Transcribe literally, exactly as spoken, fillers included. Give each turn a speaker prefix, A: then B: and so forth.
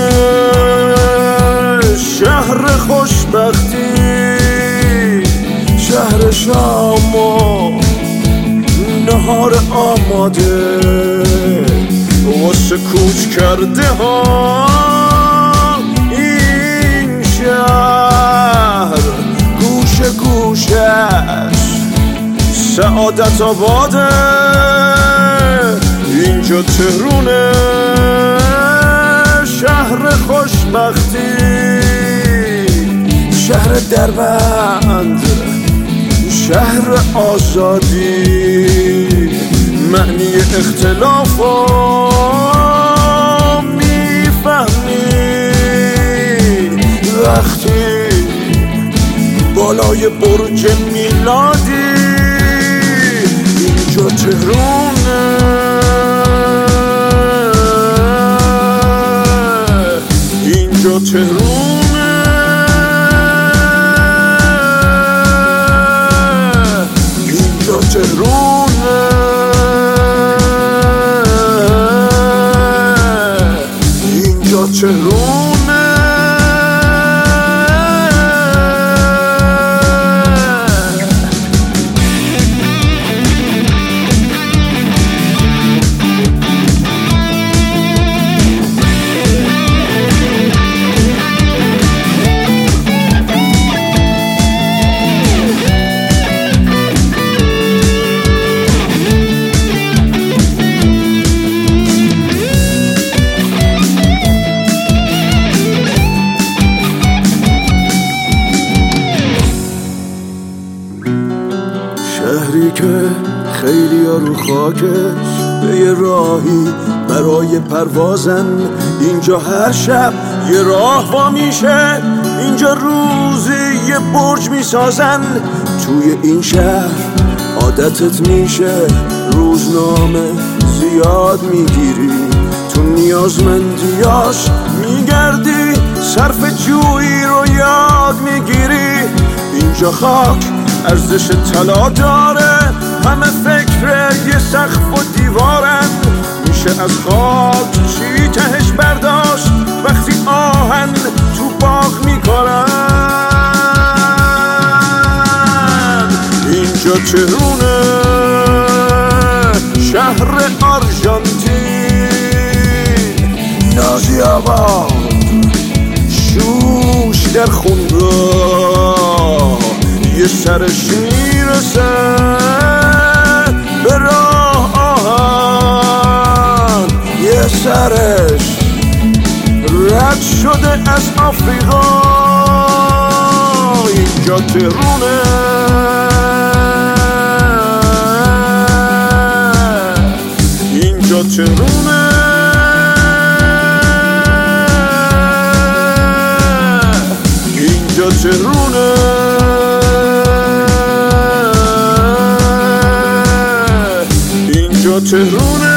A: شهر خوشبختی، شهر شام و نهار آماده واسه کوچ کرده ها. این شهر گوشه گوشش سعادت آباده، اینجا تهرونه شهر خوشبختی، شهر دربند، شهر آزادی، معنی اختلافو میفهمی وقتی بالای برج میلادی. اینجا تهرونه، اینجا تهرونه، اینجا تهرونه، اینجا تهرونه. شهری که خیلی ها رو خاکش به یه راهی برای پروازن. اینجا هر شب یه راه وا میشه، اینجا روزی یه برج میسازن. توی این شهر عادتت میشه روزنامه زیاد میگیری، تو نیازمندیاش میگردی، صرف جویی رو یاد میگیری. اینجا خاک ارزش طلا داره، همه فکر یه سقف و دیوارن. میشه از خاک چی تهش برداشت وقتی آهن تو باغ میکنن. اینجا تهرونه شهر آرژانتین، نازی آباد شوش در خونگاه، یه سرش میرسه به راه آهن، یه سرش رد شده از آفریقا. اینجا تهرونه، اینجا تهرونه، اینجا تهرونه، اینجا تهرونه.